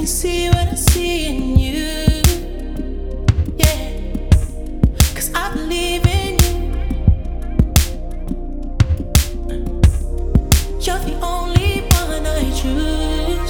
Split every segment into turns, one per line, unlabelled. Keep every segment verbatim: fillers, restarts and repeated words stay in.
see what I see in you. Yeah, 'cause I believe in you. You're the only one I choose.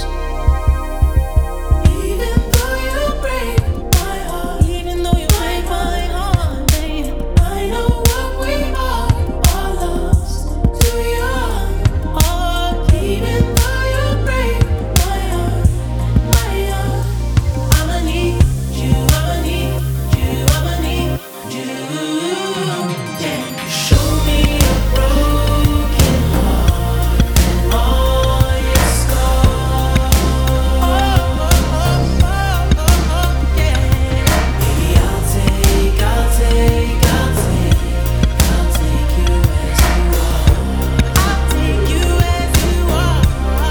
Even though you break my heart, even though you break my heart, baby, I know what we are, all lost too young. Oh, even though you break my heart, my heart, I'ma need you, I'ma need you, I'ma need you. Yeah, show me a broken heart and all your scars. Oh, oh, oh, oh, oh, oh, yeah. Baby, I'll take, I'll take, I'll take, I'll take you as you are. I'll take you as you are.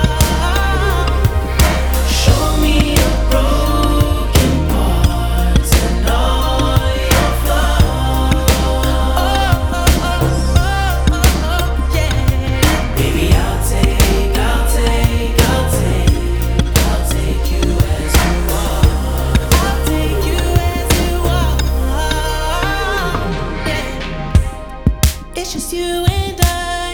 Show me your broken parts and all your flaws. Oh, oh, oh, oh, oh, yeah. Baby, I'll take, I'll take, I'll take, I'll take you as you are. I'll take you as you are. Yeah. It's just you and I.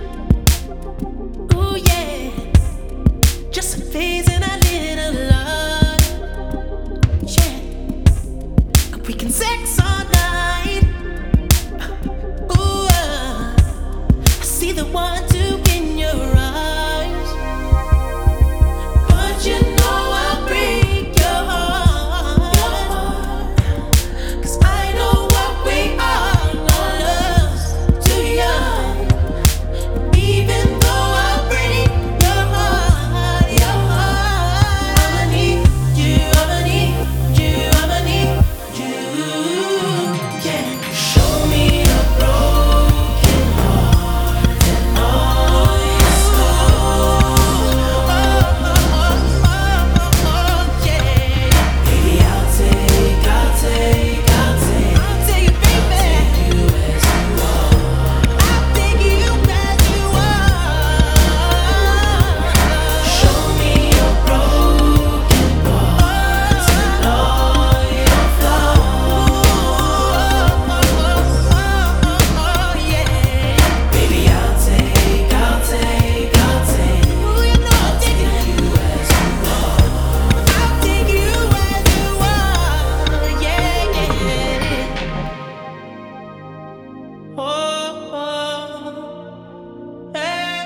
Ooh, yeah. Just a phase in our little love. Yeah. We can sex all night. Ooh, uh, I see the one two in your eyes. But you know I'll break your heart. 'Cause I know what we are, all lost too young. Even though I break your heart, your heart, I'ma need you, I'ma need you, I'ma need you. Yeah, show me a broken heart and all your scars. Oh, oh, oh, oh, oh, yeah. Baby, I'll take, I'll take, I'll take, I'll take you, baby. I'll take you as you are. I'll take you as you are. Show me your broken parts and all your flaws. Oh, oh, oh, yeah. Baby, I'll take, I'll take, I'll take, Ooh, you know I'll take you as you are. I'll take you as you are. Yeah, yeah. Oh, oh, hey,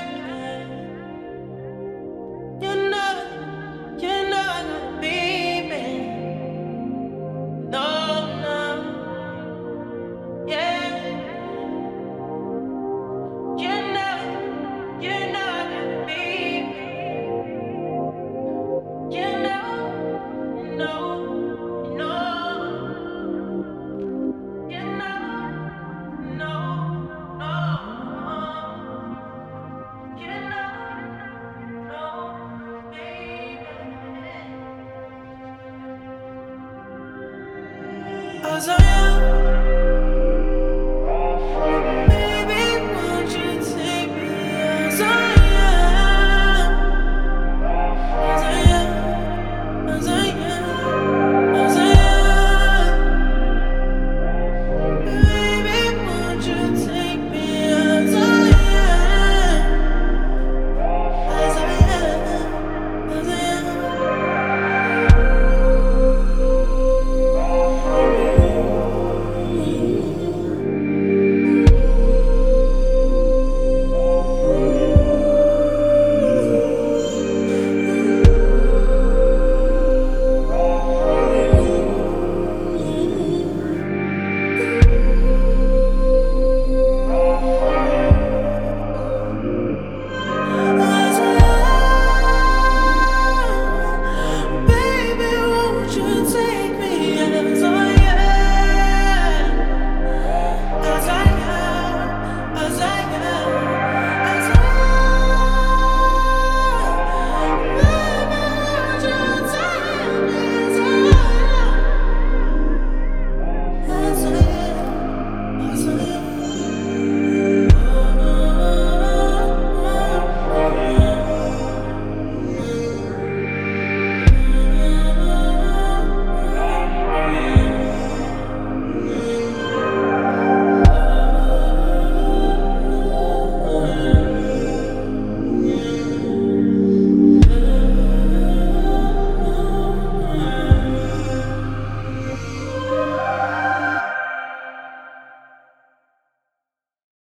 you know, you know I gotta be, baby. No, no, yeah. You know, you know I gotta be, you know, you know, you know, you know, no, no, you know, no, baby. 'Cause I